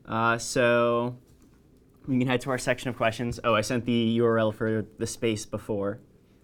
So we can head to our section of questions. Oh, I sent the URL for the space before.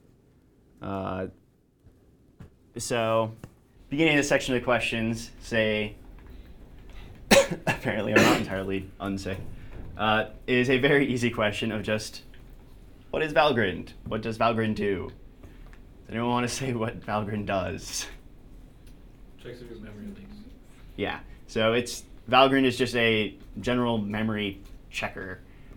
So beginning of the section of the questions, say, apparently I'm not entirely unsick, is a very easy question of just, what is Valgrind? What does Valgrind do? Does anyone want to say what Valgrind does? Checks if his memory leaks. Yeah, so Valgrind is just a general memory checker.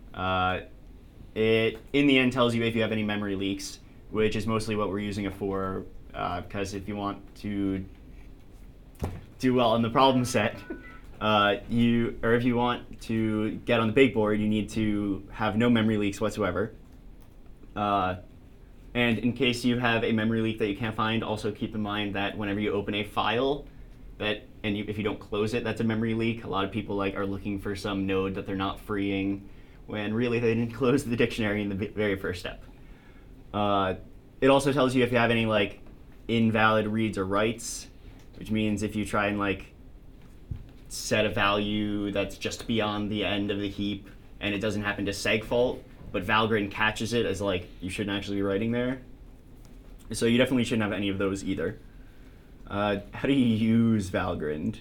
It, in the end, tells you if you have any memory leaks, which is mostly what we're using it for, because if you want to do well in the problem set, if you want to get on the big board, you need to have no memory leaks whatsoever. And in case you have a memory leak that you can't find, also keep in mind that whenever you open a file, if you don't close it, that's a memory leak. A lot of people are looking for some node that they're not freeing, when really they didn't close the dictionary in the very first step. It also tells you if you have any invalid reads or writes, which means if you try and set a value that's just beyond the end of the heap and it doesn't happen to segfault, but Valgrind catches it as you shouldn't actually be writing there. So you definitely shouldn't have any of those either. How do you use Valgrind?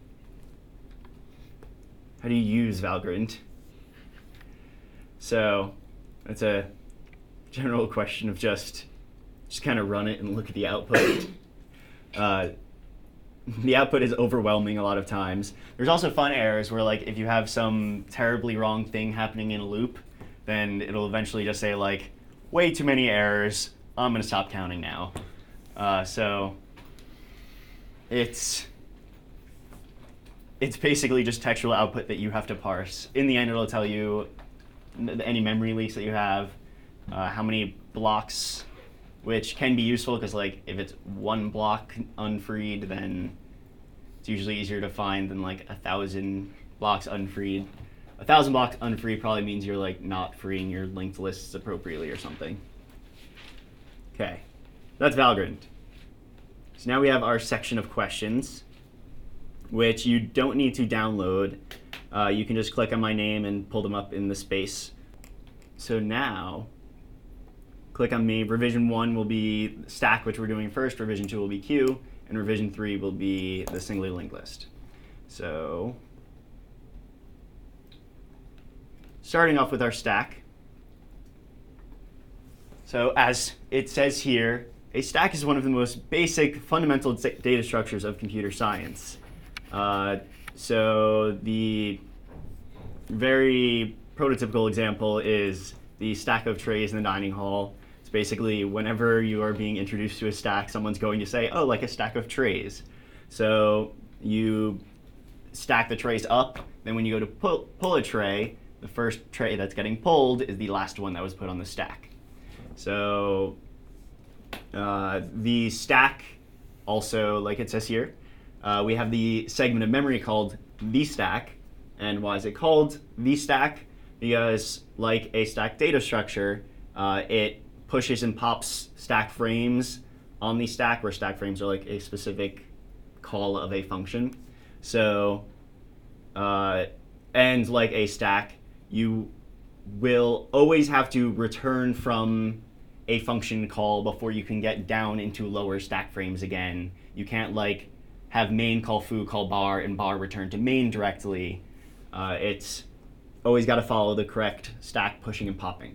How do you use Valgrind? So that's a general question of just kind of run it and look at the output. The output is overwhelming a lot of times. There's also fun errors where if you have some terribly wrong thing happening in a loop, then it'll eventually just say way too many errors, I'm going to stop counting now. So it's basically just textual output that you have to parse. In the end, it'll tell you any memory leaks that you have, how many blocks, which can be useful because if it's one block unfreed, then it's usually easier to find than 1,000 blocks unfreed. 1,000 blocks unfreed probably means you're not freeing your linked lists appropriately or something. Okay, that's Valgrind. So now we have our section of questions, which you don't need to download. You can just click on my name and pull them up in the space. So now, click on me. Revision 1 will be stack, which we're doing first. Revision 2 will be queue. And revision 3 will be the singly linked list. So starting off with our stack. So as it says here, a stack is one of the most basic fundamental data structures of computer science. So the very prototypical example is the stack of trays in the dining hall. It's basically whenever you are being introduced to a stack, someone's going to say, oh, like a stack of trays. So you stack the trays up, then when you go to pull a tray, the first tray that's getting pulled is the last one that was put on the stack. So the stack also, like it says here, we have the segment of memory called the stack. And why is it called the stack? Because like a stack data structure, it pushes and pops stack frames on the stack, where stack frames are a specific call of a function. So, and like a stack, you will always have to return from a function call before you can get down into lower stack frames again. You can't have main call foo, call bar, and bar return to main directly. It's always got to follow the correct stack pushing and popping.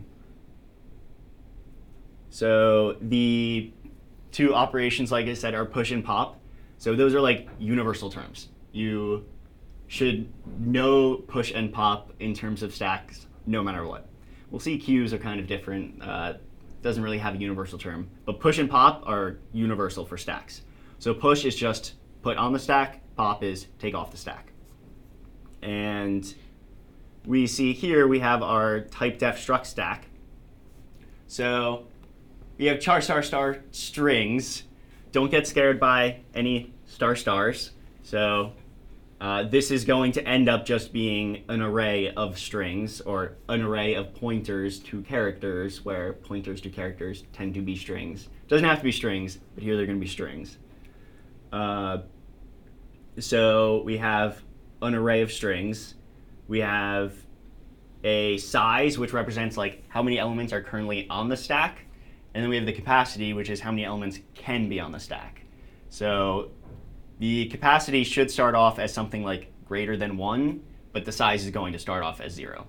So the two operations, like I said, are push and pop. So those are universal terms. You should know push and pop in terms of stacks no matter what. We'll see queues are kind of different. Doesn't really have a universal term. But push and pop are universal for stacks. So push is just put on the stack, pop is take off the stack. And we see here we have our type def struct stack. So we have char star star strings. Don't get scared by any star stars. So this is going to end up just being an array of strings, or an array of pointers to characters, where pointers to characters tend to be strings. Doesn't have to be strings, but here they're going to be strings. So we have an array of strings. We have a size, which represents like how many elements are currently on the stack. And then we have the capacity, which is how many elements can be on the stack. So the capacity should start off as something like greater than 1, but the size is going to start off as 0.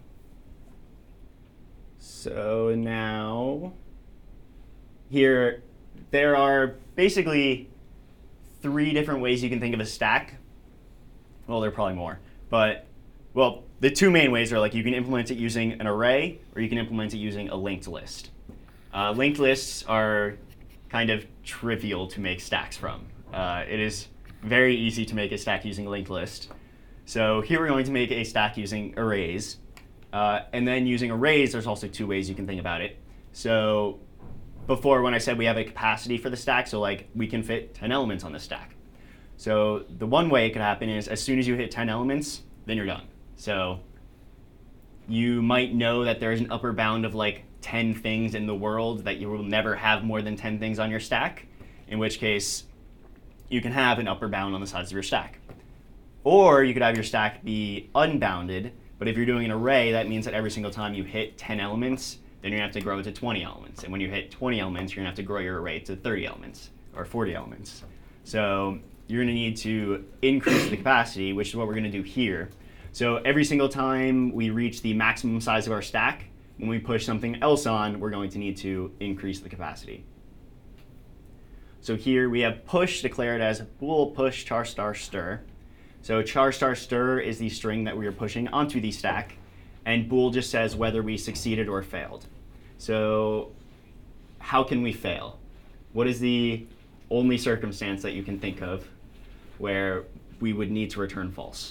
So now here there are basically 3 different ways you can think of a stack. Well, there are probably more, but well, the 2 main ways are like you can implement it using an array or you can implement it using a linked list. Linked lists are kind of trivial to make stacks from. It is very easy to make a stack using a linked list. So here we're going to make a stack using arrays. And then using arrays, there's also 2 ways you can think about it. So before, when I said we have a capacity for the stack, so like we can fit 10 elements on the stack. So the one way it could happen is as soon as you hit 10 elements, then you're done. So you might know that there's an upper bound of like 10 things in the world, that you will never have more than 10 things on your stack, in which case you can have an upper bound on the sides of your stack. Or you could have your stack be unbounded, but if you're doing an array, that means that every single time you hit 10 elements, then you're going to have to grow it to 20 elements. And when you hit 20 elements, you're going to have to grow your array to 30 elements or 40 elements. So you're going to need to increase the capacity, which is what we're going to do here. So every single time we reach the maximum size of our stack, when we push something else on, we're going to need to increase the capacity. So here we have push declared as bool push char star stir. So char star stir is the string that we are pushing onto the stack, and bool just says whether we succeeded or failed. So how can we fail? What is the only circumstance that you can think of where we would need to return false?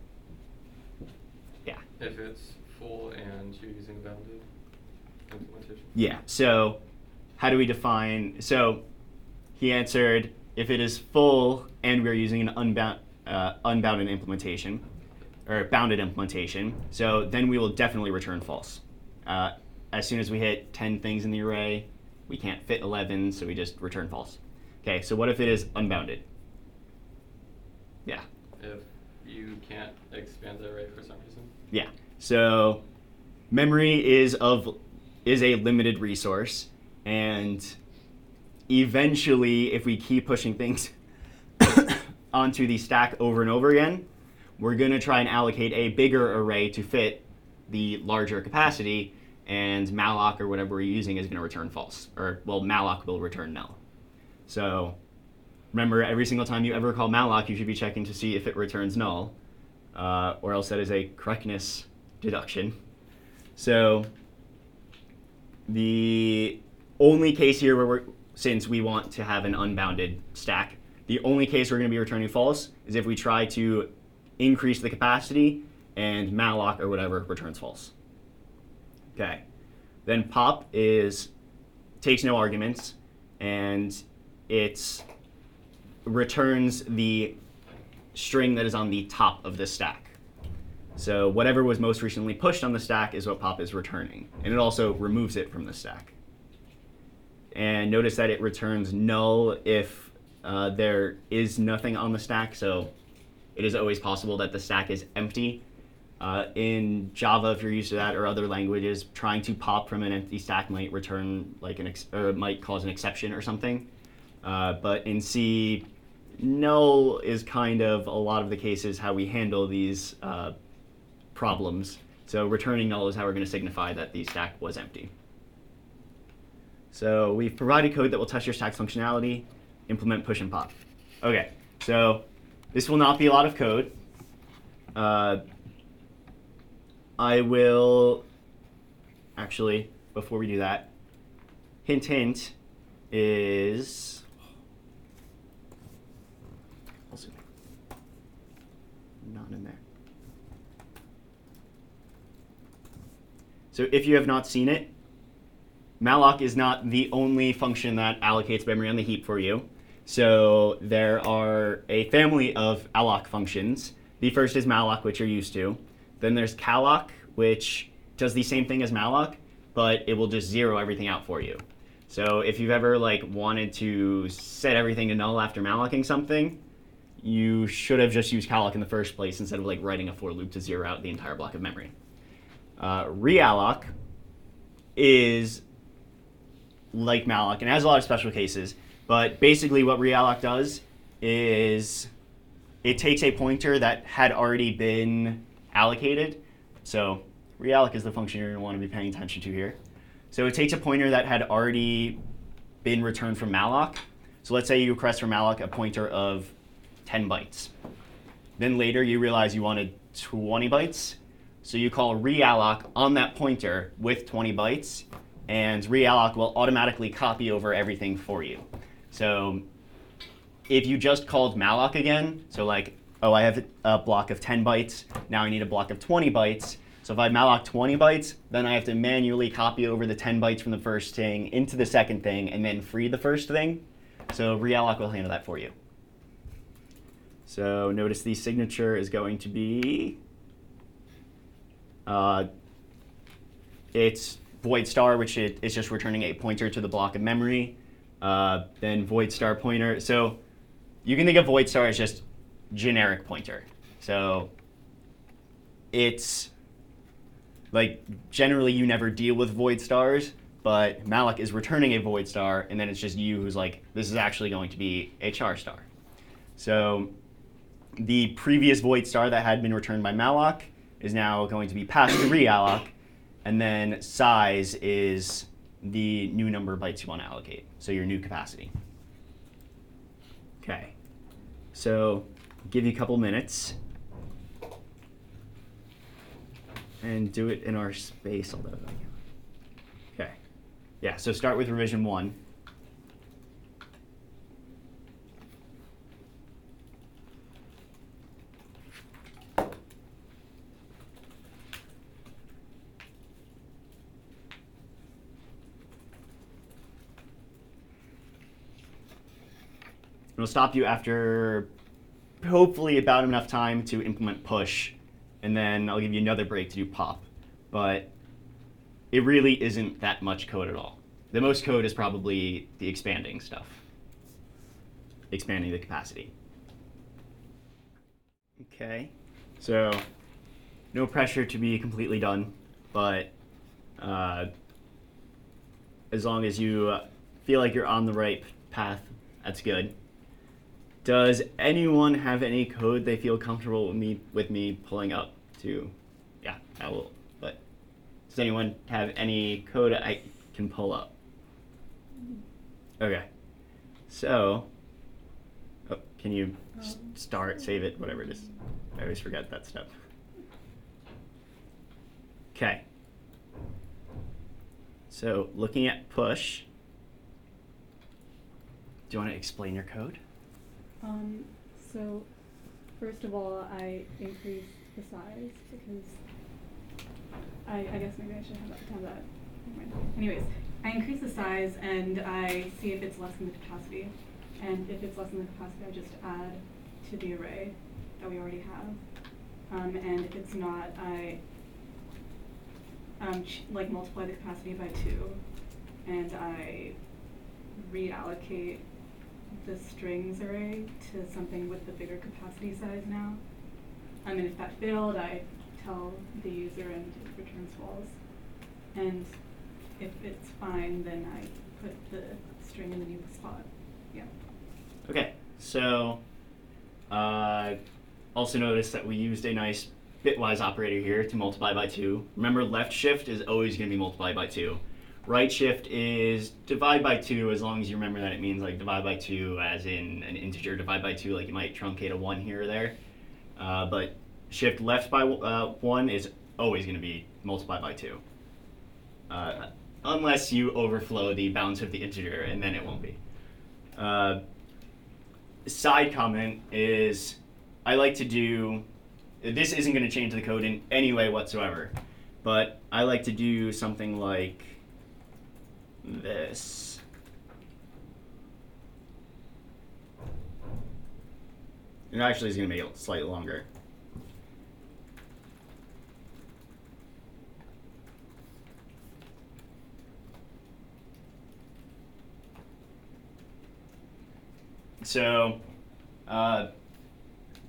Yeah. If it's full and you're using bounded implementation? Yeah, so how do we define, so he answered if it is full and we're using an unbounded implementation, or bounded implementation, so then we will definitely return false. As soon as we hit 10 things in the array, we can't fit 11, so we just return false. Okay, so what if it is unbounded? Yeah. If you can't expand the array for some reason? Yeah, so memory is a limited resource, and eventually if we keep pushing things onto the stack over and over again, we're going to try and allocate a bigger array to fit the larger capacity, and malloc or whatever we're using is going to return false, or well, malloc will return null. So remember, every single time you ever call malloc, you should be checking to see if it returns null, or else that is a correctness deduction. So the only case here where since we want to have an unbounded stack, the only case we're going to be returning false is if we try to increase the capacity and malloc or whatever returns false. Okay. Then pop takes no arguments, and it returns the string that is on the top of the stack. So whatever was most recently pushed on the stack is what pop is returning, and it also removes it from the stack. And notice that it returns null if there is nothing on the stack, so it is always possible that the stack is empty. In Java, if you're used to that, or other languages, trying to pop from an empty stack might return like or might cause an exception or something. But in C, null is kind of a lot of the cases how we handle these problems. So returning null is how we're going to signify that the stack was empty. So we've provided code that will test your stack's functionality, implement push and pop. Okay, so this will not be a lot of code. I will, actually, before we do that, hint is, also not in there. So if you have not seen it, malloc is not the only function that allocates memory on the heap for you. So there are a family of alloc functions. The first is malloc, which you're used to. Then there's calloc, which does the same thing as malloc, but it will just zero everything out for you. So if you've ever wanted to set everything to null after mallocing something, you should have just used calloc in the first place instead of like writing a for loop to zero out the entire block of memory. Realloc is like malloc and has a lot of special cases, but basically what realloc does is it takes a pointer that had already been allocated. So realloc is the function you're going to want to be paying attention to here. So it takes a pointer that had already been returned from malloc. So let's say you request from malloc a pointer of 10 bytes. Then later you realize you wanted 20 bytes. So you call realloc on that pointer with 20 bytes, and realloc will automatically copy over everything for you. So if you just called malloc again, so like, oh, I have a block of 10 bytes, now I need a block of 20 bytes. So if I malloc 20 bytes, then I have to manually copy over the 10 bytes from the first thing into the second thing and then free the first thing. So realloc will handle that for you. So notice the signature is going to be, it's void star, which is just returning a pointer to the block of memory. Then void star pointer. So you can think of void star as just generic pointer. So it's like generally you never deal with void stars, but malloc is returning a void star, and then it's just you who's like, this is actually going to be a char star. So the previous void star that had been returned by malloc is now going to be passed to realloc, and then size is the new number of bytes you want to allocate, so your new capacity. Okay, so give you a couple minutes and do it in our space, although. Okay, yeah, so start with revision 1. It'll stop you after hopefully about enough time to implement push, and then I'll give you another break to do pop. But it really isn't that much code at all. The most code is probably the expanding stuff, expanding the capacity. Okay, so no pressure to be completely done, but as long as you feel like you're on the right path, that's good. Does anyone have any code they feel comfortable with me pulling up to? Yeah, I will. But does anyone have any code I can pull up? Okay. So, oh, can you start, save it, whatever it is? I always forget that stuff. Okay. So, looking at push, do you want to explain your code? So first of all, I increased the size because I guess maybe I should have that. Anyways, I increase the size and I see if it's less than the capacity. And if it's less than the capacity, I just add to the array that we already have. And if it's not, I like multiply the capacity by 2, and I reallocate the strings array to something with the bigger capacity size now. And if that failed, I tell the user and it returns false. And if it's fine, then I put the string in the new spot. Yeah. Okay, so also notice that we used a nice bitwise operator here to multiply by 2. Remember, left shift is always going to be multiplied by 2. Right shift is divide by 2, as long as you remember that it means like divide by 2 as in an integer divide by 2, like you might truncate a 1 here or there. But shift left by 1 is always going to be multiplied by 2. Unless you overflow the bounds of the integer, and then it won't be. Side comment is, I like to do, this isn't going to change the code in any way whatsoever, but I like to do something like this. It actually is going to make it slightly longer. So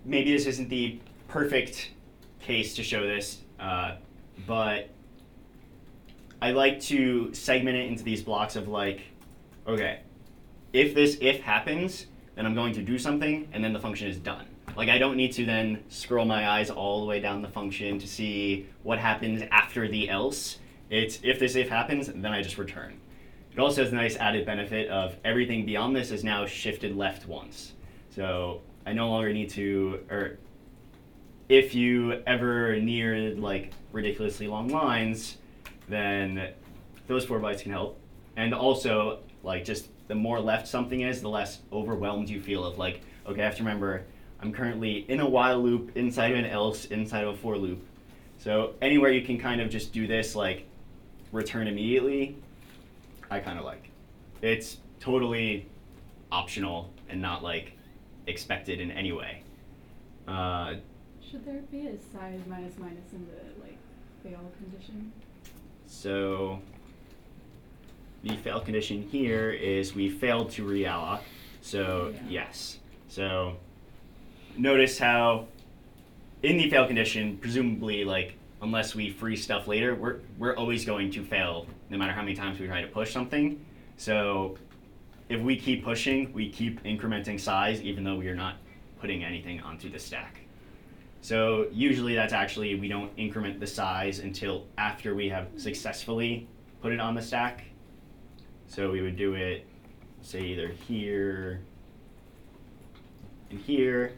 maybe this isn't the perfect case to show this, but I like to segment it into these blocks of like, okay, if this if happens, then I'm going to do something, and then the function is done. Like I don't need to then scroll my eyes all the way down the function to see what happens after the else. It's if this if happens, then I just return. It also has the nice added benefit of everything beyond this is now shifted left once. So I no longer need to, or if you ever neared like ridiculously long lines, then those 4 bytes can help. And also, like just the more left something is, the less overwhelmed you feel of like, okay, I have to remember I'm currently in a while loop, inside of an else, inside of a for loop. So anywhere you can kind of just do this, like return immediately, I kind of like. It's totally optional and not like expected in any way. Should there be a size minus minus in the like fail condition? So the fail condition here is we failed to realloc. So Yeah. yes. So notice how in the fail condition, presumably like unless we free stuff later, we're always going to fail no matter how many times we try to push something. So if we keep pushing, we keep incrementing size even though we are not putting anything onto the stack. So usually that's actually, we don't increment the size until after we have successfully put it on the stack. So we would do it, say either here and here,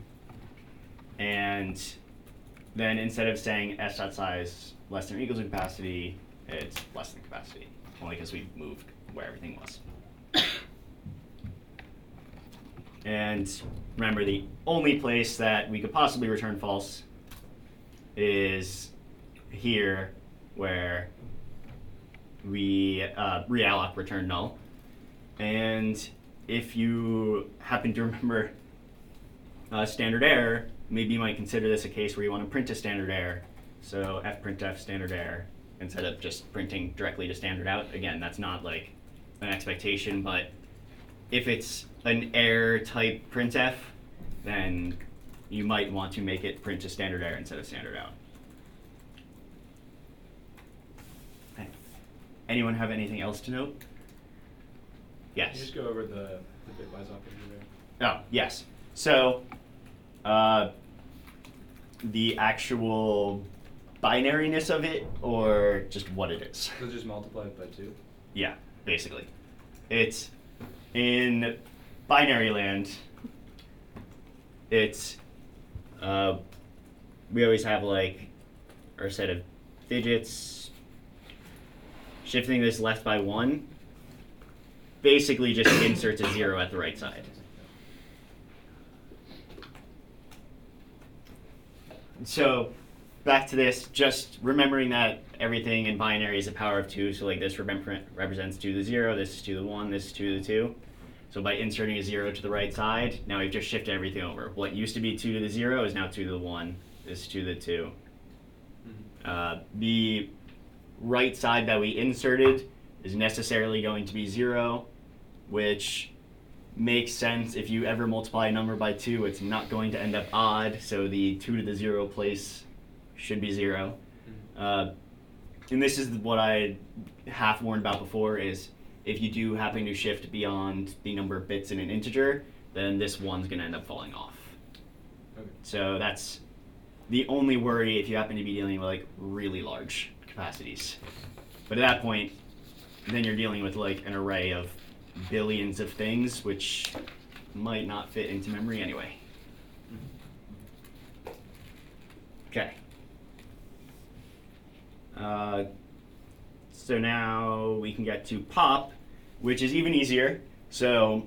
and then instead of saying s.size less than or equals to capacity, it's less than capacity, only because we moved where everything was. And remember, the only place that we could possibly return false is here, where we realloc return null. And if you happen to remember standard error, maybe you might consider this a case where you want to print a standard error. So fprintf standard error instead of just printing directly to standard out. Again, that's not like an expectation, but if it's an error type printf, then you might want to make it print to standard error instead of standard out. Okay. Anyone have anything else to note? Yes. Can you just go over the bitwise operator there? Oh, yes. So, the actual binariness of it, or just what it is? So just multiply it by 2? Yeah, basically. It's in binary land. It's we always have like our set of digits. Shifting this left by 1 basically just inserts a 0 at the right side. So back to this, just remembering that everything in binary is a power of 2. So like this represents 2 to the 0, this is 2 to the 1, this is 2 to the 2. So by inserting a 0 to the right side, now we've just shifted everything over. What used to be 2 to the 0 is now 2 to the 1. This is 2 to the 2. The right side that we inserted is necessarily going to be 0, which makes sense. If you ever multiply a number by 2, it's not going to end up odd, so the 2 to the 0 place should be 0. And this is what I half warned about before, is if you do happen to shift beyond the number of bits in an integer, then this 1's going to end up falling off. Okay. So that's the only worry if you happen to be dealing with like really large capacities. But at that point, then you're dealing with like an array of billions of things, which might not fit into memory anyway. Okay. So now we can get to pop, which is even easier. So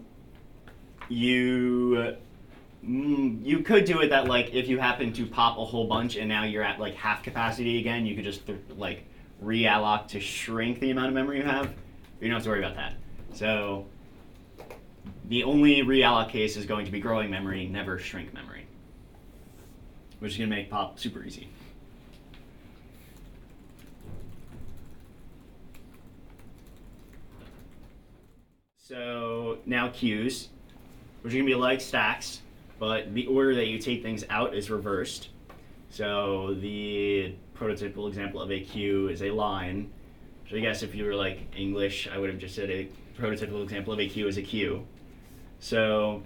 you could do it that like if you happen to pop a whole bunch and now you're at like half capacity again, you could just like realloc to shrink the amount of memory you have. You don't have to worry about that. So the only realloc case is going to be growing memory, never shrink memory, which is going to make pop super easy. So now queues, which are going to be like stacks. but the order that you take things out is reversed. So the prototypical example of a queue is a line. So I guess if you were like English, I would have just said a prototypical example of a queue is a queue. So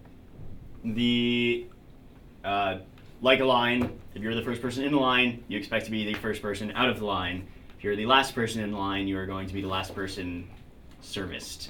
the like a line, if you're the first person in the line, you expect to be the first person out of the line. If you're the last person in line, you are going to be the last person serviced.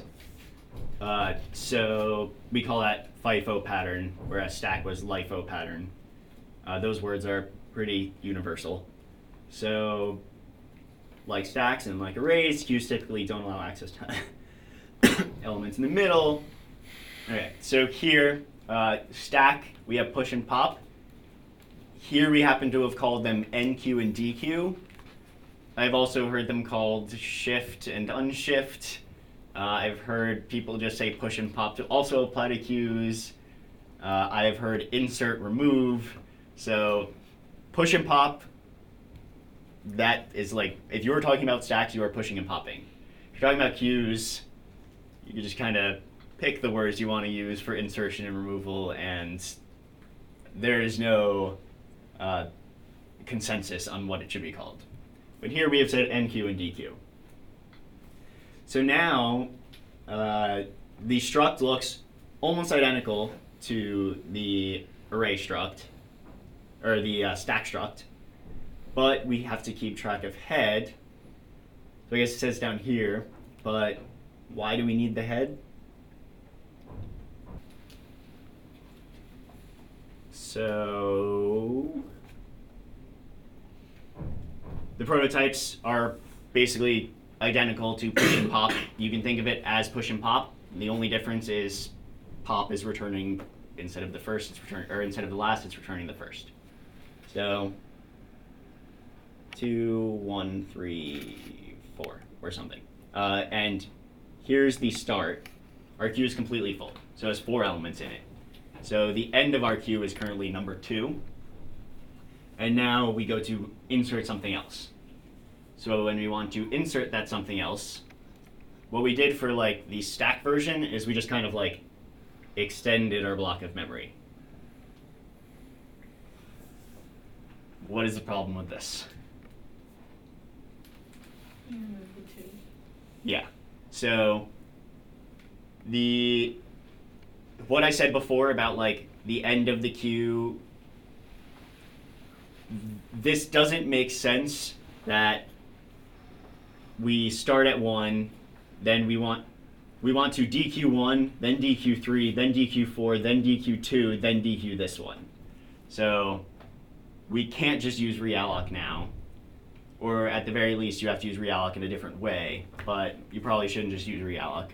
So we call that FIFO pattern, whereas stack was LIFO pattern. Those words are pretty universal. So, like stacks and like arrays, queues typically don't allow access to elements in the middle. Okay, so here, stack, we have push and pop. Here we happen to have called them NQ and DQ. I've also heard them called shift and unshift. I've heard people just say push and pop to also apply to queues. I have heard insert, remove. So push and pop, that is like, if you're talking about stacks, you are pushing and popping. If you're talking about queues, you can just kind of pick the words you want to use for insertion and removal, and there is no consensus on what it should be called. But here we have said NQ and DQ. So now the struct looks almost identical to the array struct, or the stack struct, but we have to keep track of head. So I guess it says down here, but why do we need the head? So the prototypes are basically identical to push and pop. You can think of it as push and pop. The only difference is pop is returning instead of the first, it's returning, or instead of the last, it's returning the first. So 2, 1, 3, 4, or something. And here's the start. Our queue is completely full, so it has 4 elements in it. So the end of our queue is currently number 2. And now we go to insert something else. So when we want to insert that something else, what we did for like the stack version is we just kind of like extended our block of memory. What is the problem with this? You remove the 2. Yeah. So what I said before about like the end of the queue, this doesn't make sense that we start at 1, then we want to DQ1, then DQ3, then DQ4, then DQ2, then DQ this one. So we can't just use realloc now, or at the very least you have to use realloc in a different way, but you probably shouldn't just use realloc.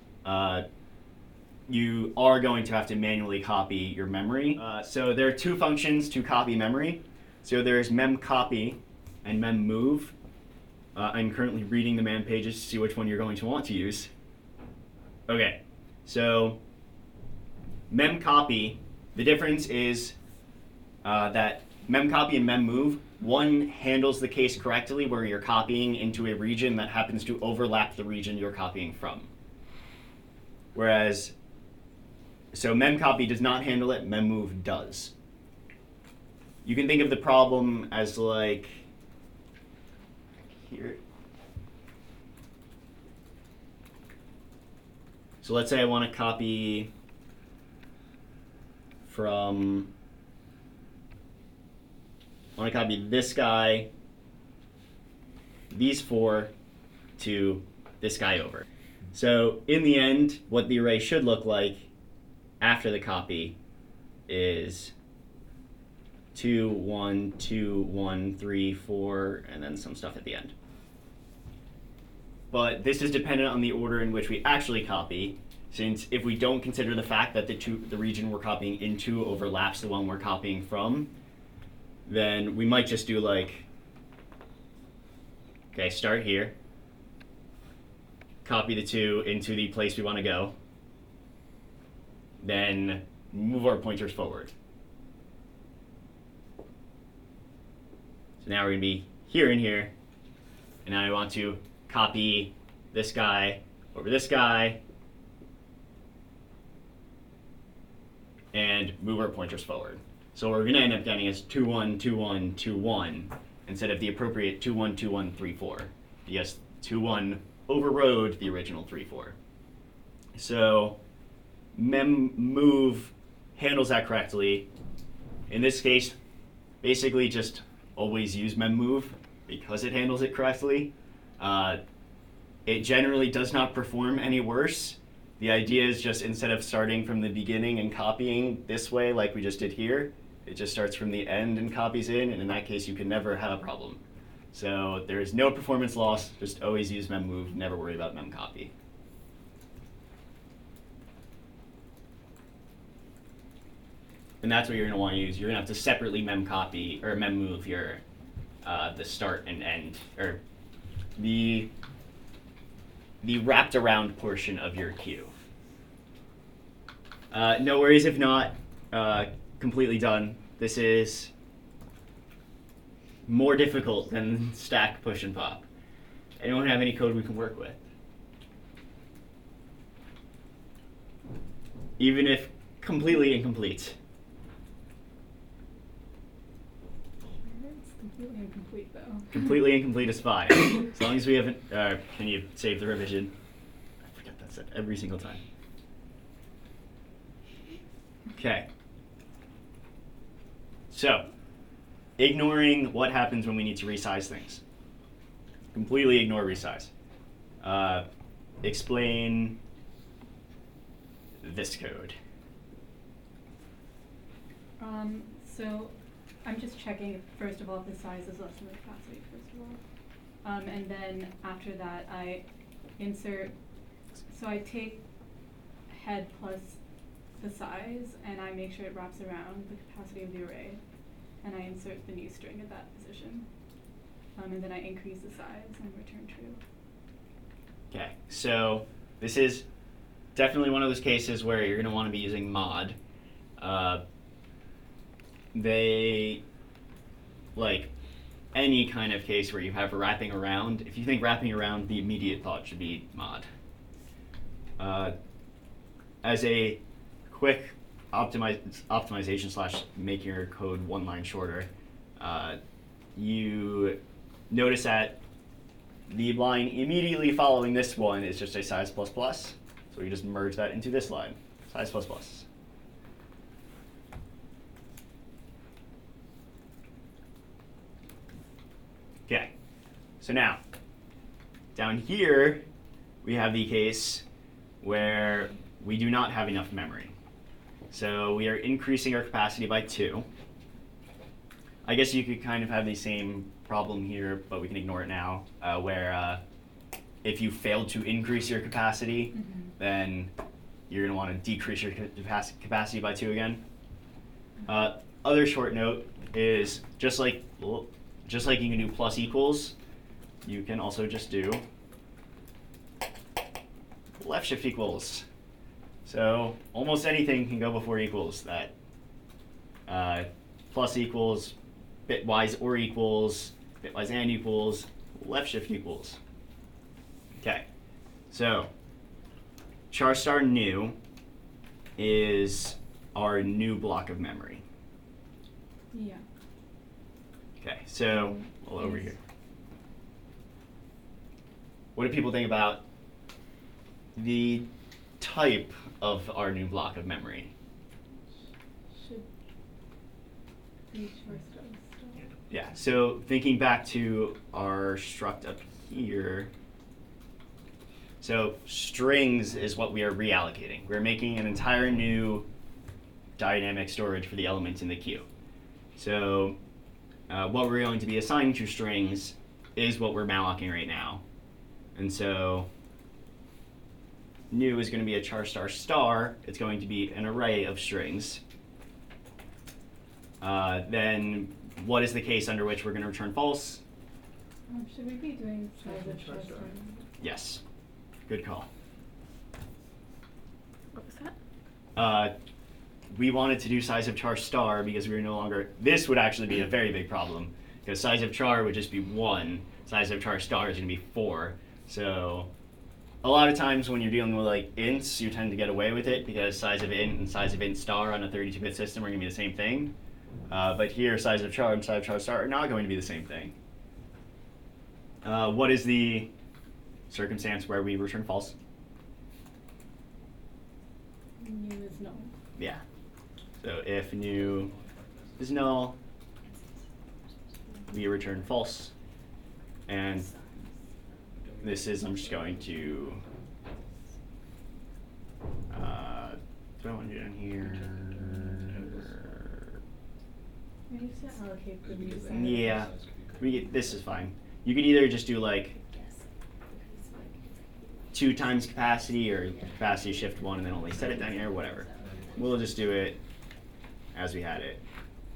You are going to have to manually copy your memory. So there are 2 functions to copy memory. So there's memcopy and memmove. I'm currently reading the man pages to see which one you're going to want to use. Okay, so memcopy, the difference is that memcopy and memmove, one handles the case correctly where you're copying into a region that happens to overlap the region you're copying from. Whereas, so memcopy does not handle it, memmove does. You can think of the problem as like here. So let's say I want to copy this guy, these 4 to this guy over. So in the end, what the array should look like after the copy is 2, 1, 2, 1, 3, 4, and then some stuff at the end. But this is dependent on the order in which we actually copy, since if we don't consider the fact that the region we're copying into overlaps the one we're copying from, then we might just do like, okay, start here, copy the 2 into the place we want to go, then move our pointers forward. So now we're going to be here and here, and now I want to copy this guy over this guy, and move our pointers forward. So what we're going to end up getting is 2 1 2 1 2 1 instead of the appropriate 2 1 2 1 3 4. Yes, 2 1 overrode the original 3 4. So mem move handles that correctly. In this case, basically just always use mem move because it handles it correctly. It generally does not perform any worse. The idea is just instead of starting from the beginning and copying this way like we just did here, it just starts from the end and copies in, and in that case you can never have a problem. So there is no performance loss, just always use mem move, never worry about mem copy. And that's what you're going to want to use. You're going to have to separately mem copy or mem move your the start and end, or the wrapped around portion of your queue. No worries if not completely done. This is more difficult than stack, push, and pop. Anyone have any code we can work with? Even if completely incomplete. It's completely incomplete though. Completely incomplete is fine. As long as we haven't, can you save the revision? I forget that step every single time. Okay. So, ignoring what happens when we need to resize things. Completely ignore resize. Explain this code. So I'm just checking if, first of all, if the size is less than the capacity, first of all. And then after that, I insert, so I take head plus the size, and I make sure it wraps around the capacity of the array, and I insert the new string at that position. And then I increase the size and return true. Okay, so this is definitely one of those cases where you're going to want to be using mod. They, like any kind of case where you have wrapping around, if you think wrapping around, the immediate thought should be mod. As a quick optimization slash make your code one line shorter, you notice that the line immediately following this one is just a size plus plus. So you just merge that into this line, size plus plus. Okay, so now, down here, we have the case where we do not have enough memory. So we are increasing our capacity by 2. I guess you could kind of have the same problem here, but we can ignore it now, where if you failed to increase your capacity, then you're going to want to decrease your capacity by 2 again. Other short note is just like you can do plus equals, you can also just do left shift equals. So almost anything can go before equals. That plus equals, bitwise or equals, bitwise and equals, left shift equals. Okay, so char star new is our new block of memory. Yeah. Okay, so all over here. What do people think about the type of our new block of memory? Should be char star stuff. Yeah, so thinking back to our struct up here, so strings is what we are reallocating. We're making an entire new dynamic storage for the elements in the queue. So what we're going to be assigning to strings is what we're mallocing right now. And so new is going to be a char star star. It's going to be an array of strings. Then what is the case under which we're going to return false? Should we be doing size of char star? Yes. Good call. What was that? We wanted to do size of char star because we were no longer, this would actually be a very big problem because size of char would just be 1, size of char star is going to be 4. So a lot of times when you're dealing with like ints, you tend to get away with it because size of int and size of int star on a 32-bit system are going to be the same thing. But here, size of char and size of char star are not going to be the same thing. What is the circumstance where we return false? New is null. Yeah. So if new is null, we return false. And this is, I'm just going to, do I want to do down here? We need to allocate the new size. Yeah, this is fine. You could either just do like 2 times capacity or capacity shift 1 and then only set it down here, whatever. We'll just do it as we had it.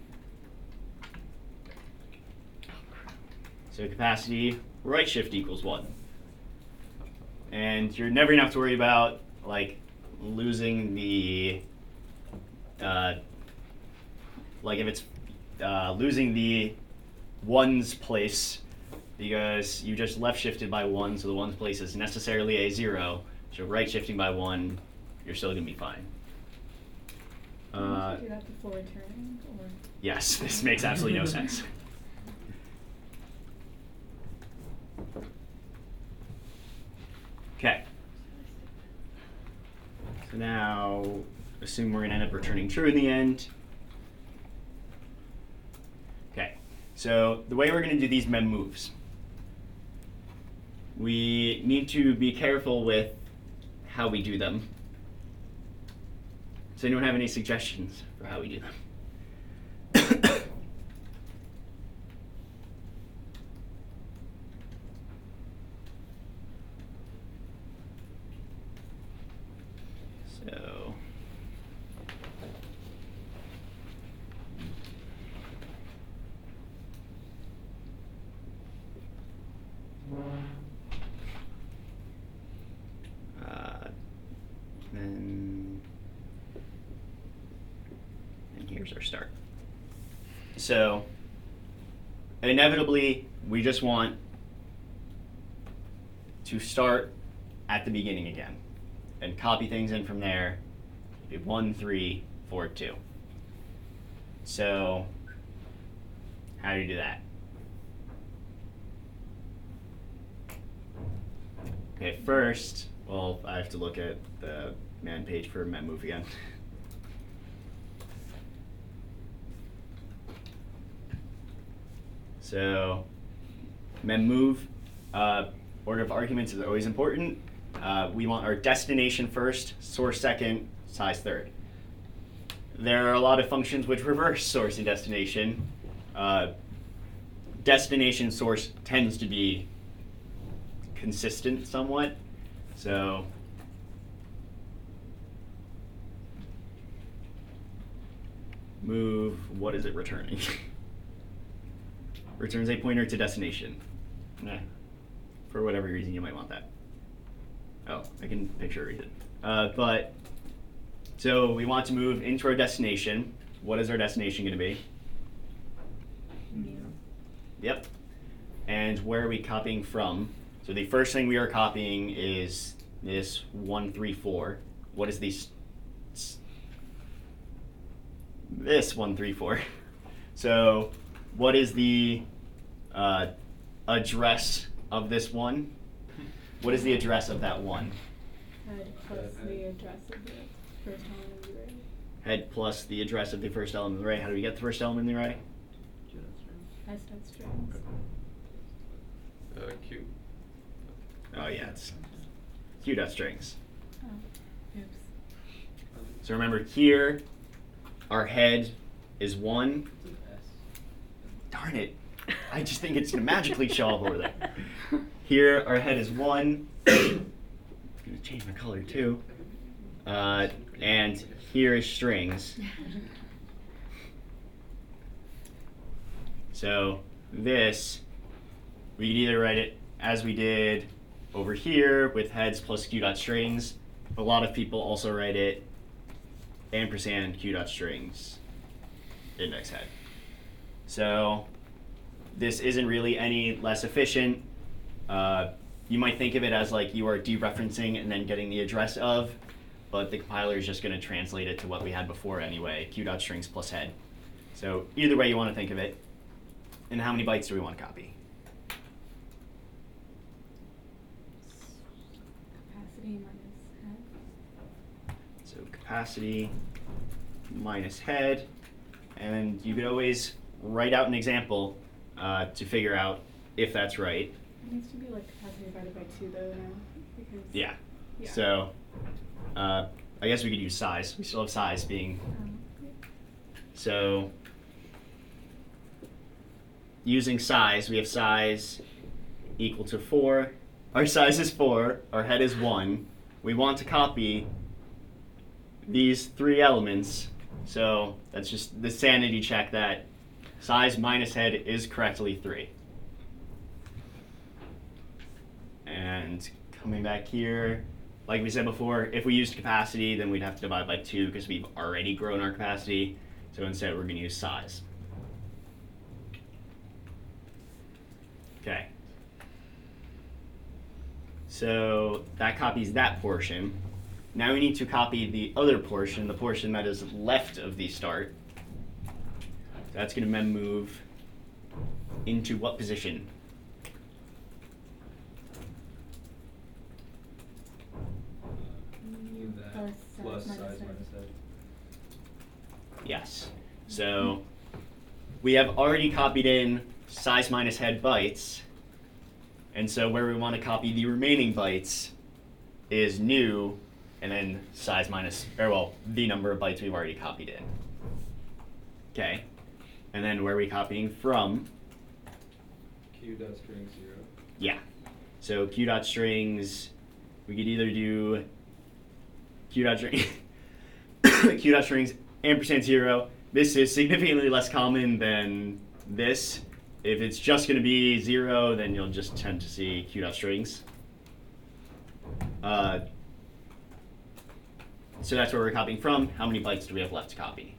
So capacity right shift equals 1. And you're never gonna have to worry about like losing the like if it's losing the ones place because you just left shifted by 1, so the ones place is necessarily a 0. So right shifting by 1, you're still gonna be fine. Do we have to do that before returning, or? Yes, this makes absolutely no sense. Okay. So now, assume we're gonna end up returning true in the end. Okay, so the way we're gonna do these mem moves, we need to be careful with how we do them. Does anyone have any suggestions for how we do them? So, then, and here's our start. So, inevitably, we just want to start at the beginning again and copy things in from there. 1, 3, 4, 2. So, how do you do that? Okay, first, well, I have to look at the man page for mem move again. So, mem move, order of arguments is always important. We want our destination first, source second, size third. There are a lot of functions which reverse source and destination. Destination source tends to be consistent somewhat. So move, what is it returning? Returns a pointer to destination. Nah. For whatever reason you might want that. Oh, I can picture a reason. But, so we want to move into our destination. What is our destination going to be? New. Yep. And where are we copying from? So the first thing we are copying is this 1, 3, 4. What is this 1, 3, 4? So what is the address of this one? What is the address of that one? Head plus the address of the first element of the array. Head plus the address of the first element of the array. How do we get the first element of the array? S dot strings. Q. Oh yeah, it's q.strings. Oh, oops. So remember here, our head is 1. Darn it. I just think it's going to magically show up over there. Here, our head is 1. I'm going to change my color too. And here is strings. So this, we could either write it as we did over here with heads plus q.strings. A lot of people also write it ampersand q.strings index head. So this isn't really any less efficient. you might think of it as like you are dereferencing and then getting the address of, but the compiler is just going to translate it to what we had before anyway, q.strings plus head. So either way you want to think of it. And how many bytes do we want to copy? Capacity minus head. So capacity minus head. And you could always write out an example to figure out if that's right. It needs to be like capacity divided by 2 though now, because Yeah. Yeah. So I guess we could use size. We still have size being. Yeah. So using size, we have size equal to 4. Our size is 4. Our head is 1. We want to copy these 3 elements. So that's just the sanity check that size minus head is correctly 3. And coming back here, like we said before, if we used capacity, then we'd have to divide by 2 because we've already grown our capacity. So instead, we're going to use size. Okay. So that copies that portion. Now we need to copy the other portion, the portion that is left of the start. That's going to mem move into what position? That plus size minus head. Yes. So we have already copied in size minus head bytes. And so where we want to copy the remaining bytes is new, and then size minus, or well, the number of bytes we've already copied in. Okay. And then where are we copying from? Q.string 0. Yeah. So q.strings, we could either do q.string q.strings ampersand 0. This is significantly less common than this. If it's just going to be 0, then you'll just tend to see q.strings. So that's where we're copying from. How many bytes do we have left to copy?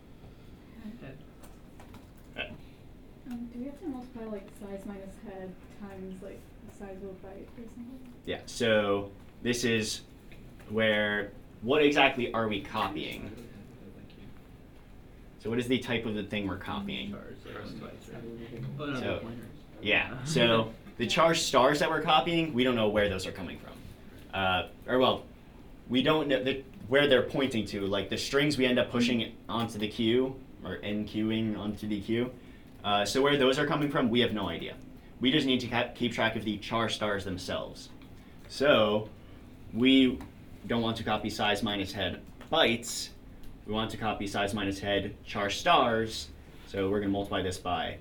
Do we have to multiply like size minus head times like the size of a byte or something? Yeah, so this is where, what exactly are we copying? So what is the type of the thing we're copying? So, yeah, so the char stars that we're copying, we don't know where those are coming from. Or well, we don't know where they're pointing to. Like the strings we end up pushing onto the queue, or enqueuing onto the queue. So where those are coming from, we have no idea. We just need to keep track of the char stars themselves. So we don't want to copy size minus head bytes. We want to copy size minus head char stars. So we're going to multiply this by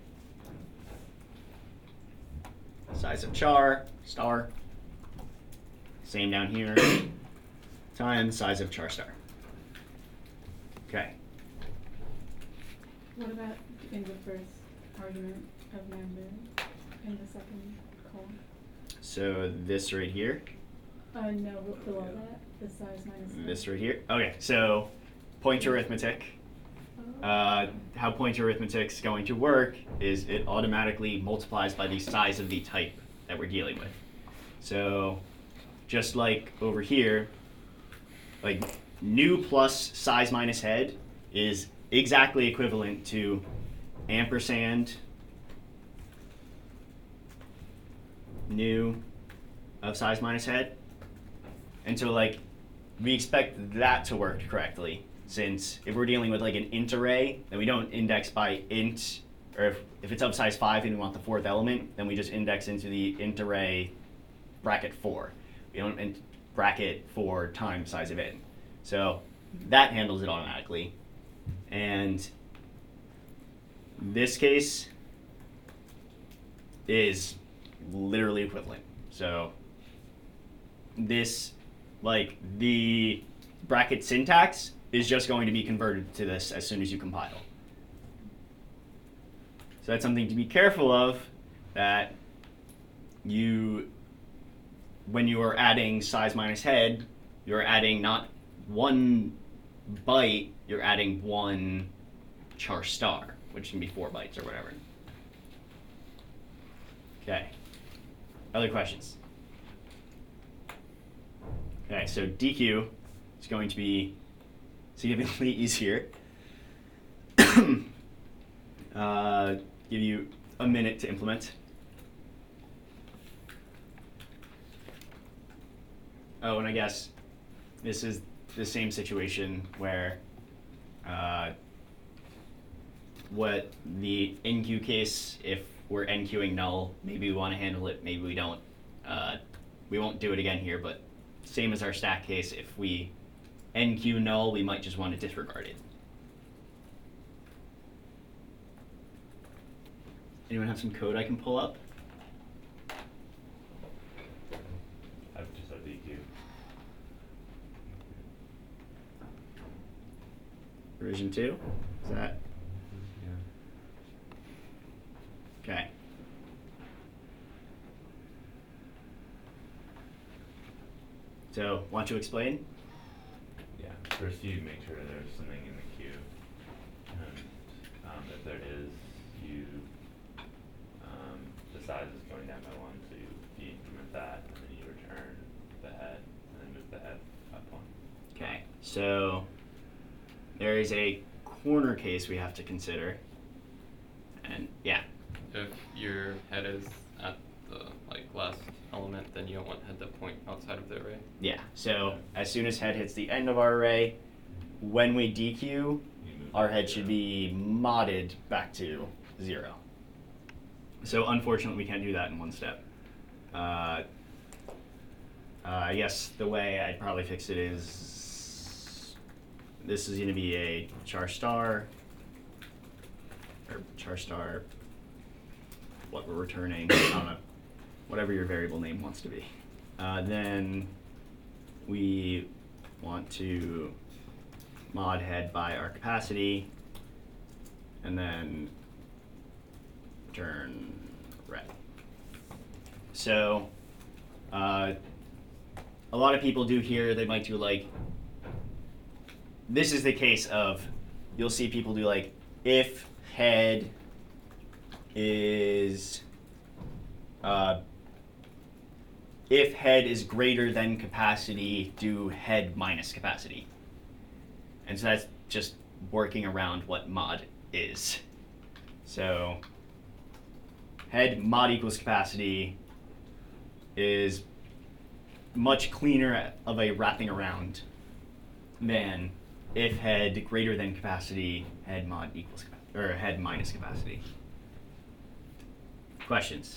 size of char star. Same down here. Times size of char star. Okay. What about in the first argument of member in the second column? So this right here. No, below that, the size minus head. This right here. Okay, so pointer arithmetic. How pointer arithmetic is going to work is it automatically multiplies by the size of the type that we're dealing with. So just like over here, like new plus size minus head is exactly equivalent to ampersand new of size minus head. And so like we expect that to work correctly, since if we're dealing with like an int array, then we don't index by int, or if it's of size 5 and we want the 4th element, then we just index into the int array bracket 4. We don't bracket 4 times size of int. So that handles it automatically. And this case is literally equivalent. So this, like the bracket syntax is just going to be converted to this as soon as you compile. So that's something to be careful of, that you, when you are adding size minus head, you're adding not 1 byte, you're adding 1 char star, which can be 4 bytes or whatever. Okay. Other questions? Okay, so DQ is going to be significantly easier. Give you a minute to implement. Oh, and I guess this is the same situation where what the NQ case, if we're NQing null, maybe we want to handle it, maybe we don't. We won't do it again here, but same as our stack case, if we NQ null, we might just want to disregard it. Anyone have some code I can pull up? I've just had DQ. Version 2? Is that? Yeah. Okay. So, want to explain? Yeah. First, you make sure there's something in the queue, and if there is, you the size is going down by 1, so you increment that, and then you return the head, and then move the head up 1. Okay. So, there is a corner case we have to consider. And, yeah. If your head is at the last element, then you don't want head to point outside of the array. Yeah. So, as soon as head hits the end of our array, when we DQ, You move our it head to should 0. be modded back to 0. So unfortunately, we can't do that in one step. I guess the way I'd probably fix it is this is going to be a char star, or char star, what we're returning, I don't know, whatever your variable name wants to be. Then we want to mod head by our capacity, and then return red. So, a lot of people do here, they might do this is the case of, you'll see people do if head is, if head is greater than capacity, do head minus capacity. And so that's just working around what mod is. So head mod equals capacity is much cleaner of a wrapping around than if head greater than capacity, head mod equals or head minus capacity. Questions?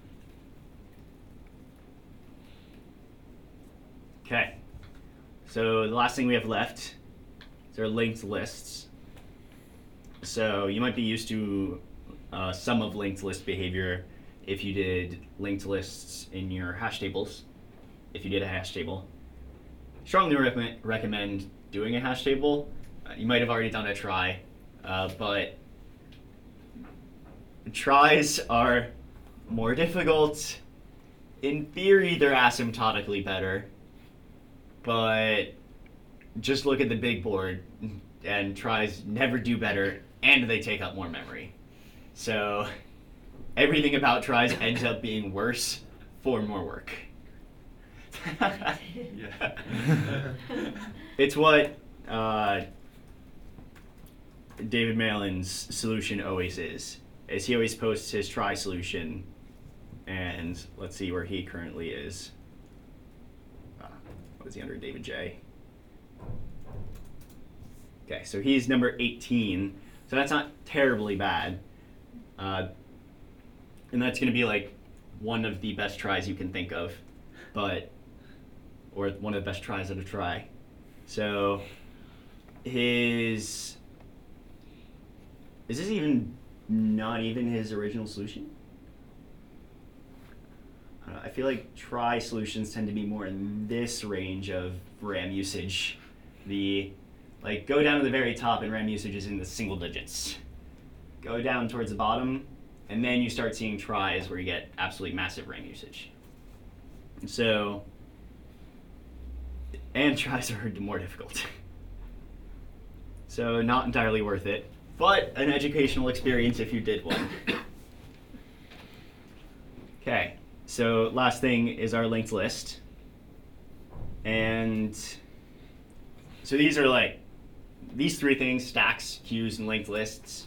Okay. So the last thing we have left is our linked lists. So you might be used to some of linked list behavior if you did linked lists in your hash tables. If you did a hash table, strongly recommend doing a hash table. You might have already done a try, but tries are more difficult. In theory, they're asymptotically better, but just look at the big board, and tries never do better, and they take up more memory. So everything about tries ends up being worse for more work. Yeah. It's what David Malin's solution always is he always posts his try solution, and let's see where he currently is. What is he under? David J. Okay, so he's number 18, so that's not terribly bad. And that's going to be one of the best tries you can think of, or one of the best tries of a try. So is this even not even his original solution? I feel like try solutions tend to be more in this range of RAM usage. Go down to the very top and RAM usage is in the single digits. Go down towards the bottom, and then you start seeing tries where you get absolutely massive RAM usage. And tries are more difficult. So not entirely worth it, but an educational experience if you did one. Okay, so last thing is our linked list. And so these are like, these three things, stacks, queues, and linked lists,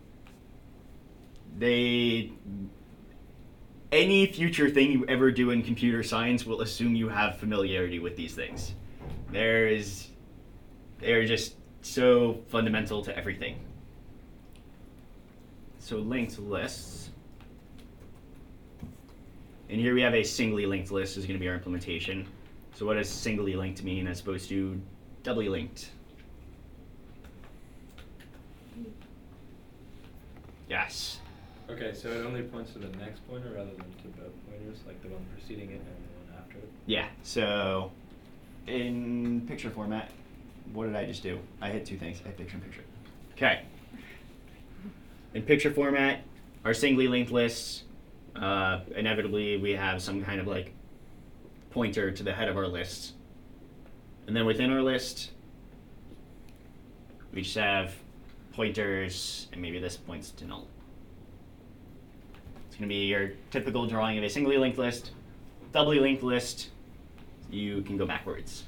any future thing you ever do in computer science will assume you have familiarity with these things. They're just so fundamental to everything. So linked lists. And here we have a singly linked list is going to be our implementation. So what does singly linked mean as opposed to doubly linked? Yes. Okay, so it only points to the next pointer rather than to both pointers, like the one preceding it and the one after it? Yeah, so in picture format, what did I just do? I hit two things. I hit picture and picture. Okay. In picture format, our singly linked lists, inevitably we have some kind of like pointer to the head of our list. And then within our list, we just have pointers, and maybe this points to null. It's going to be your typical drawing of a singly linked list. Doubly linked list, you can go backwards.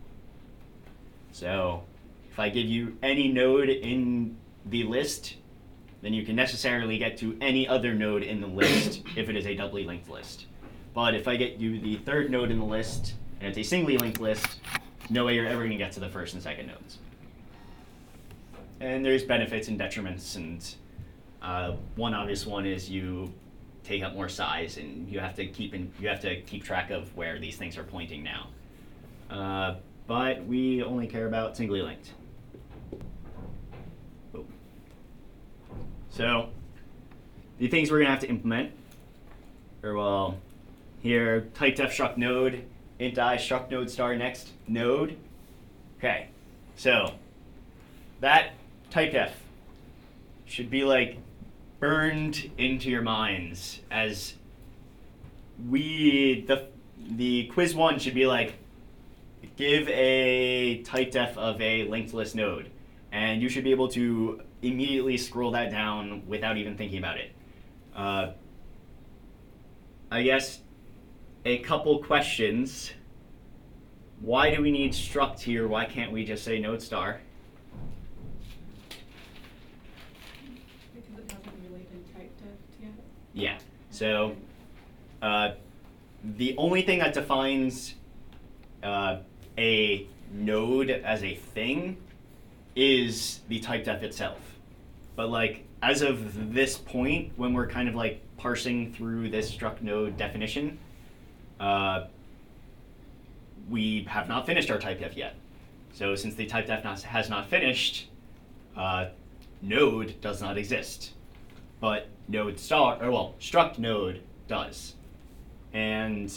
So if I give you any node in the list, then you can necessarily get to any other node in the list if it is a doubly linked list. But if I get you the third node in the list, and it's a singly linked list, no way you're ever going to get to the first and second nodes. And there's benefits and detriments, and one obvious one is you take up more size, and you have to keep track of where these things are pointing now. But we only care about singly linked. Oh. So the things we're going to have to implement are, well, here, typedef struct node, int I struct node star next node. Okay, so that typedef should be like burned into your minds as the quiz one should be like, give a typedef of a linked list node, and you should be able to immediately scroll that down without even thinking about it. I guess a couple questions. Why do we need struct here? Why can't we just say node star? Because it hasn't really been typedef yet. Yeah. So the only thing that defines a node as a thing is the typedef itself. But like as of this point, when we're kind of like parsing through this struct node definition, we have not finished our typedef yet. So since the typedef has not finished, node does not exist. But node star, or well, struct node does. And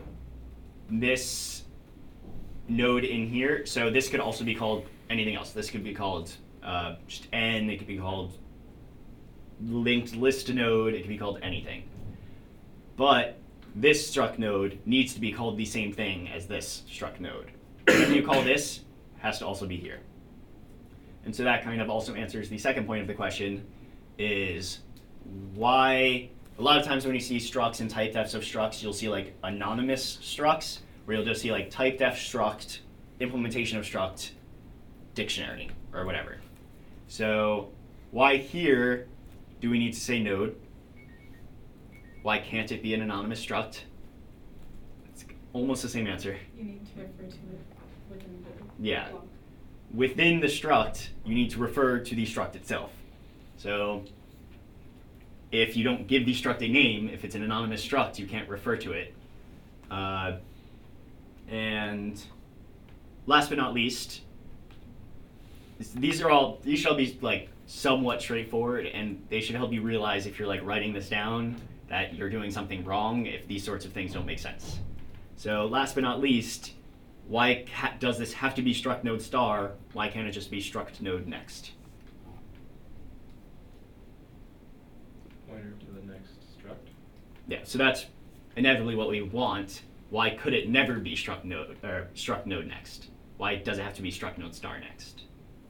this node in here, so this could also be called anything else. This could be called just n, it could be called linked list node, it could be called anything. But this struct node needs to be called the same thing as this struct node. Whatever you call this has to also be here. And so that kind of also answers the second point of the question, is why a lot of times when you see structs and typedefs of structs, you'll see like anonymous structs, where you'll just see like typedef struct, implementation of struct, dictionary, or whatever. So why here do we need to say node? Why can't it be an anonymous struct? It's almost the same answer. You need to refer to it within the Yeah. block. Within the struct, you need to refer to the struct itself. So if you don't give the struct a name, if it's an anonymous struct, you can't refer to it. And last but not least, these shall be like somewhat straightforward, and they should help you realize if you're like writing this down that you're doing something wrong if these sorts of things don't make sense. So last but not least, why does this have to be struct node star? Why can't it just be struct node next? Pointer to the next struct. Yeah, so that's inevitably what we want. Why could it never be struct node next? Why does it have to be struct node star next?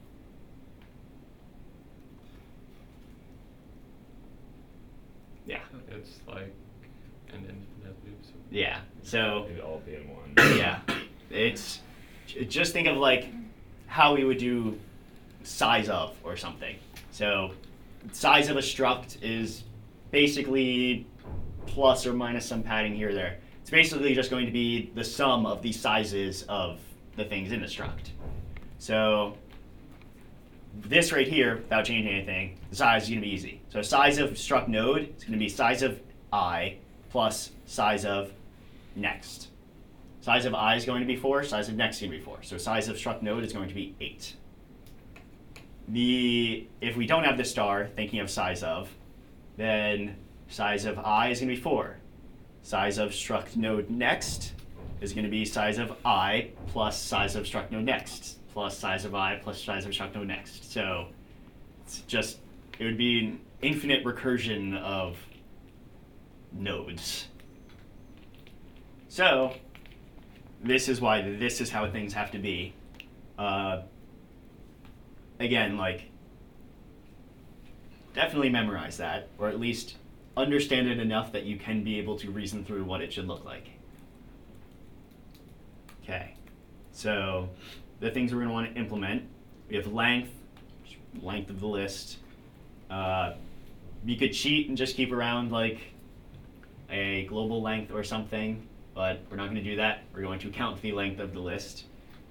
Yeah. It's like an infinite loop. So Yeah. So It'd all be in one. yeah. It's just think of like how we would do size of or something. So size of a struct is basically plus or minus some padding here or there. It's basically just going to be the sum of the sizes of the things in the struct. So this right here, without changing anything, the size is going to be easy. So size of struct node is going to be size of I plus size of next. Size of I is going to be 4, size of next is going to be 4. So size of struct node is going to be 8. If we don't have the star, thinking of size of, then size of I is going to be 4. Size of struct node next is going to be size of I plus size of struct node next plus size of I plus size of struct node next. So it would be an infinite recursion of nodes. So this is why this is how things have to be. Again, like, definitely memorize that, or at least understand it enough that you can be able to reason through what it should look like. Okay, so the things we're going to want to implement, we have length of the list. You could cheat and just keep around like a global length or something, but we're not going to do that. We're going to count the length of the list.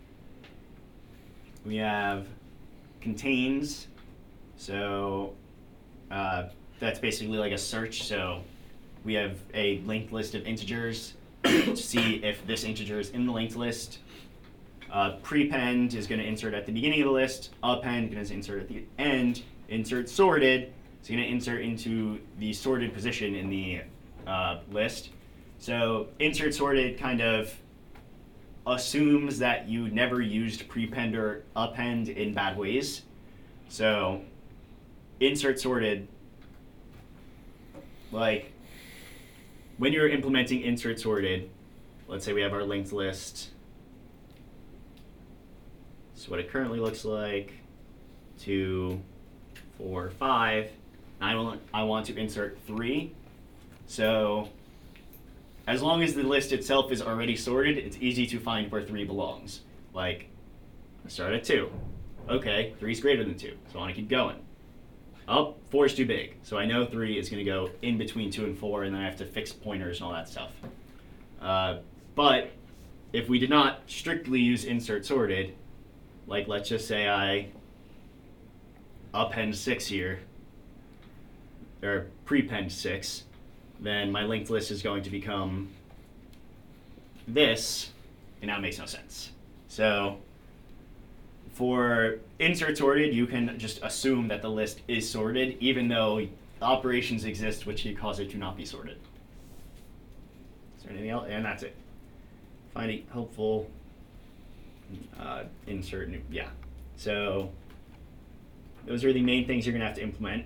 We have contains, so that's basically like a search. So we have a linked list of integers to see if this integer is in the linked list. Prepend is going to insert at the beginning of the list. Append is going to insert at the end. Insert sorted is going to insert into the sorted position in the list. So insert sorted kind of assumes that you never used prepend or append in bad ways. So insert sorted, like when you're implementing insert sorted, let's say we have our linked list. So what it currently looks like, 2, 4, 5. And I want to insert 3. So as long as the list itself is already sorted, it's easy to find where 3 belongs. Like, I start at 2. Okay, 3 is greater than 2, so I want to keep going. Oh, 4 is too big, so I know 3 is going to go in between 2 and 4, and then I have to fix pointers and all that stuff. But if we did not strictly use insert sorted, like let's just say I append 6 here, or prepend 6, then my linked list is going to become this, and now it makes no sense. So for insert sorted, you can just assume that the list is sorted, even though operations exist which could cause it to not be sorted. Is there anything else? And that's it. Finding helpful, insert new, yeah. So those are the main things you're going to have to implement.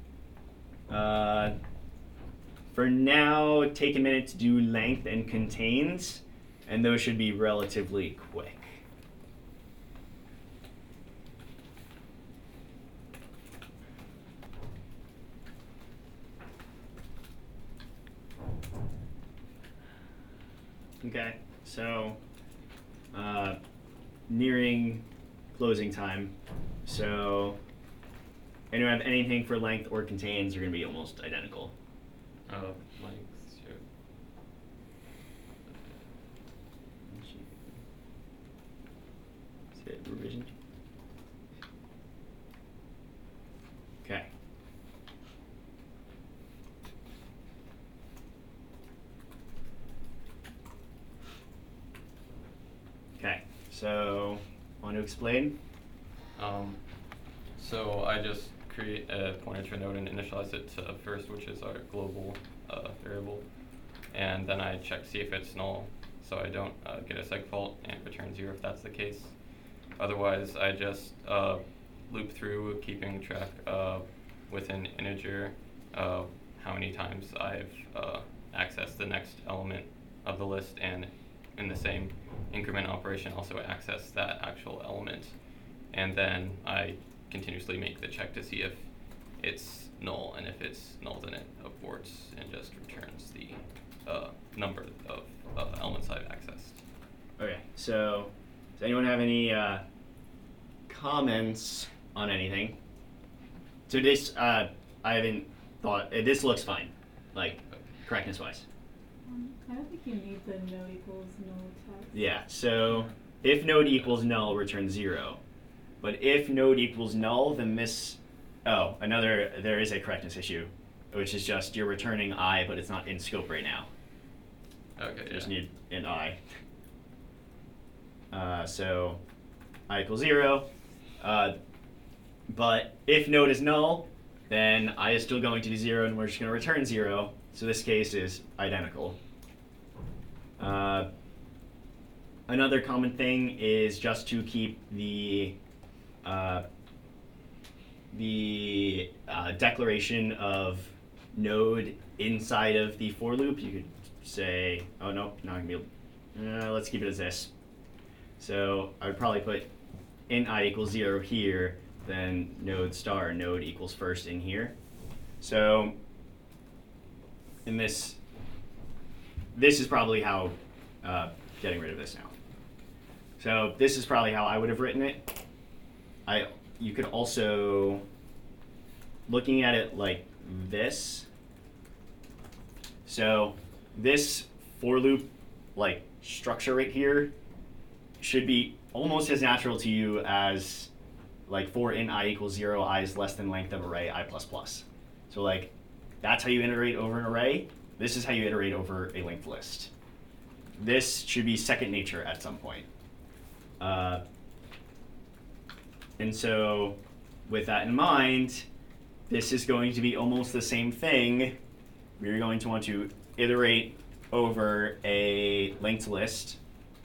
For now, take a minute to do length and contains, and those should be relatively quick. Okay, so nearing closing time. So anyone have anything for length or contains are going to be almost identical. Lengths, sure. Is it revision? Okay. Okay, so want to explain? So I just create a pointer to a node and initialize it to first, which is our global variable, and then I check see if it's null, so I don't get a segfault and return 0 if that's the case. Otherwise, I just loop through, keeping track with an integer how many times I've accessed the next element of the list, and in the same increment operation also access that actual element, and then I continuously make the check to see if it's null, and if it's null then it aborts and just returns the number of elements I've accessed. Okay, so does anyone have any comments on anything? So this, I haven't thought, this looks fine, like, correctness-wise. I don't think you need the node equals null text. Yeah, so if node equals null, return 0. But if node equals null, then this, there is a correctness issue, which is just you're returning I, but it's not in scope right now. Okay, You just yeah. need an I. So I equals 0. But if node is null, then I is still going to be 0, and we're just going to return 0. So this case is identical. Another common thing is just to keep the declaration of node inside of the for loop. You could say, oh no, not gonna be. Let's keep it as this. So I would probably put int I equals 0 here, then node star node equals first in here. So in this is probably how getting rid of this now. So this is probably how I would have written it. You could also, looking at it like this. So this for loop like structure right here should be almost as natural to you as like for int I equals 0, I is less than length of array I++. So like that's how you iterate over an array. This is how you iterate over a linked list. This should be second nature at some point. And so with that in mind, this is going to be almost the same thing. We're going to want to iterate over a linked list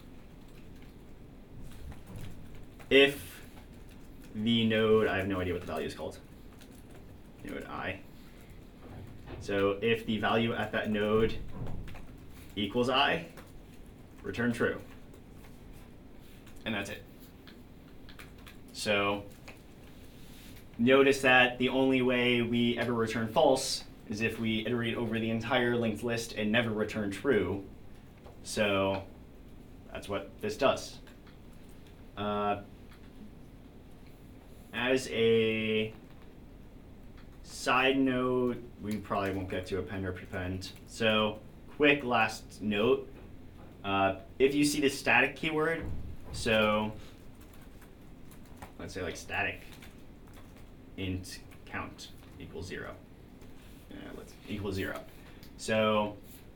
if the node, I have no idea what the value is called, node I. So if the value at that node equals I, return true. And that's it. So notice that the only way we ever return false is if we iterate over the entire linked list and never return true. So that's what this does. As a side note, we probably won't get to append or prepend. So quick last note, if you see the static keyword, so let's say like static int count equals 0. Let's equal 0. So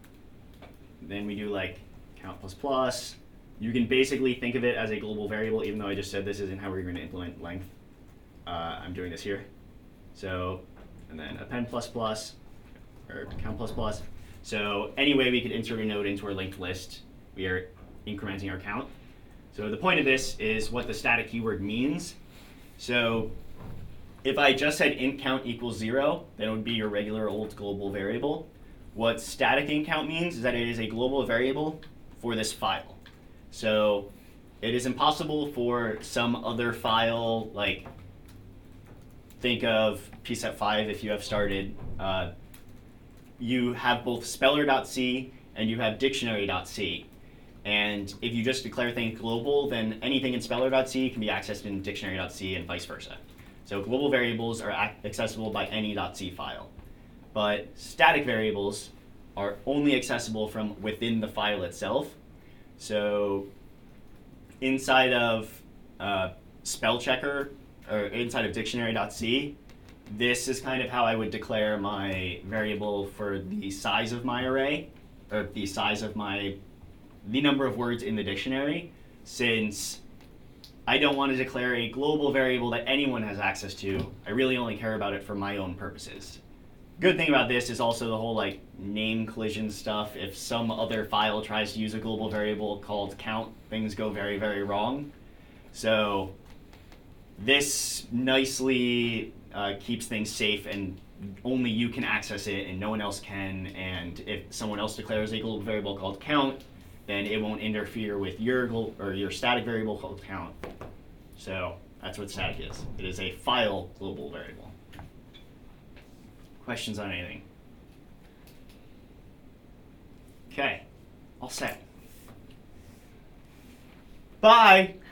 then we do like count plus plus. You can basically think of it as a global variable, even though I just said this isn't how we're going to implement length. I'm doing this here. So, and then append plus plus, or count plus plus. So any way we could insert a node into our linked list, we are incrementing our count. So the point of this is what the static keyword means. So if I just said int count equals 0, then it would be your regular old global variable. What static int count means is that it is a global variable for this file. So it is impossible for some other file, like think of pset5 if you have started. You have both speller.c and you have dictionary.c. And if you just declare things global, then anything in speller.c can be accessed in dictionary.c and vice versa. So global variables are accessible by any .c file. But static variables are only accessible from within the file itself. So inside of spell checker, or inside of dictionary.c, this is kind of how I would declare my variable for the size of my array, or the size of the number of words in the dictionary, since I don't want to declare a global variable that anyone has access to. I really only care about it for my own purposes. Good thing about this is also the whole like name collision stuff. If some other file tries to use a global variable called count, things go very, very wrong. So this nicely keeps things safe, and only you can access it and no one else can. And if someone else declares a global variable called count, then it won't interfere with your static variable called count. So that's what static is. It is a file global variable. Questions on anything? Okay, all set. Bye.